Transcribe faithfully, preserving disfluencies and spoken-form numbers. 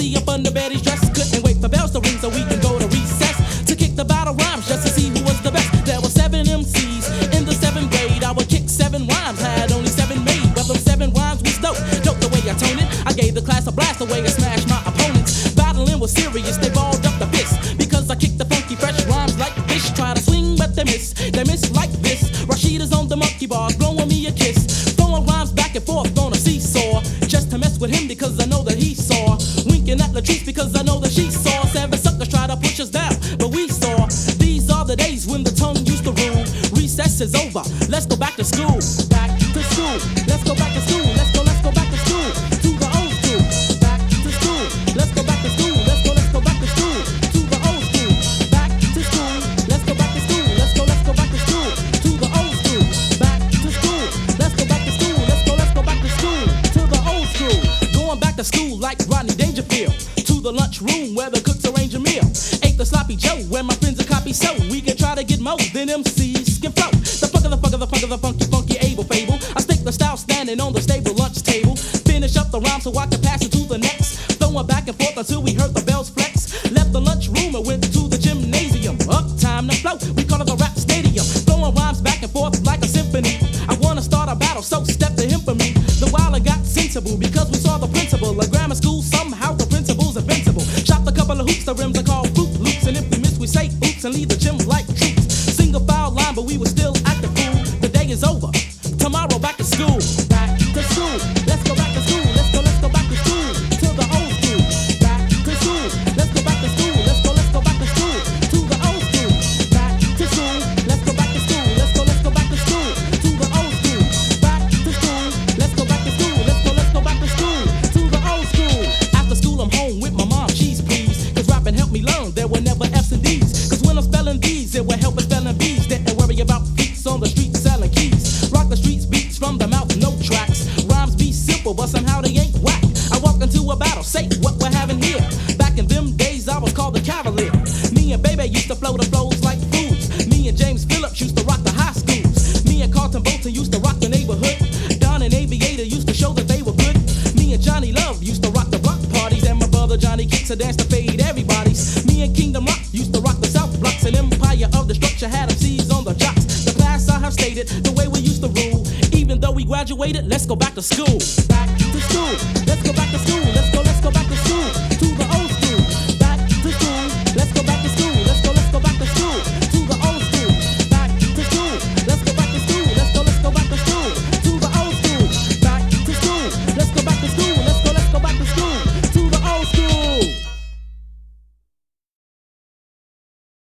Betty up under Betty's dress. Couldn't wait for bells to ring so we can go to recess to kick the battle rhymes just to see who was the best. There were seven M Cs in the seventh grade. I would kick seven rhymes, had only seven made. But them seven rhymes was dope, dope the way I toned it. I gave the class a blast the way I smashed my opponents. Battling was serious, they balled up the fist because I kicked the funky fresh rhymes like fish. Try to swing but they miss, they miss like this. Rashida's on the monkey bars, blowing me a kiss, throwing rhymes back and forth on a seesaw just to mess with him because I know that he saw. Winking at Latrice because I know that she saw. Seven suckers try to push us down, but we saw. These are the days when the tongue used to rule. Recess is over, let's go back to school. Back to school, let's go back to school. Let's go, let's go back to school. To the old school. Back to school, let's go back to school. Let's go, let's go back to school. To the old school. Back to school, let's go back to school. Let's go, let's go back to school. To the old school. Back to school, let's go back to school. Let's go, let's go back to school. To the old school. Going back to school like Rodney Dangerfield. To the lunchroom where the cooks arrange a meal. Ate the sloppy Joe where my friends are copy so we can try to get more than M Cs can flow. The funk of the funk of the funk of the funky funky able fable. I stick the style standing on the stable lunch table. Finish up the rhyme so I can pass it to the next. Throwing back and forth until we heard the bells flex. Left the lunchroom and went to the gymnasium. Up time to flow, we call it the rap stadium. Throwing rhymes back and forth like a symphony. I wanna start a battle, so step to him for me. The wilder got sensible because we saw the principal. Like grammar school, somehow the principal's invincible. Chopped a couple of hoops, the rims are called fruit loops. And if we miss, we say oops and leave the gym like troops. Single file line, but we were still at the fool. The day is over. Tomorrow back to school. Back to school. Let's go back to school. Let's go, let's go back to school. To the old school. Back to school. Let's go back to school. Let's go, let's go back to school. To the old school. Back to school. Let's go back to school. Let's go, let's go back to school. To the old school. Back to school. Let's go back to school. Let's go, let's go back to school. To the old school. After school I'm home with my mom. She's pleased. Cause rapping helped me learn there were never F's and D's. Cause when I'm spelling D's it will help with spelling B's. Didn't worry about freaks on the street selling keys. Rock the streets beats from the mouth, no tracks. Rhymes be simple but somehow they ain't whack. I walk into a battle, say what we're having here. Back in them days I was called the Cavalier. Me and Baby used to flow the flows like fools. Me and James Phillips used to rock the high schools. Me and Carlton Bolton used to rock the neighborhood. Don and Aviator used to show that they were good. Me and Johnny Love used to rock the block parties. And my brother Johnny Kicks a dance to fade everybody's. Me and Kingdom Rock used to rock the South Blocks. And Empire of Destruction had M Cs on the jocks. The class I have stated, the way we used to rule. Even though we graduated, let's go back to school. Back to school, let's go back to school. Let's go, let's go back to school.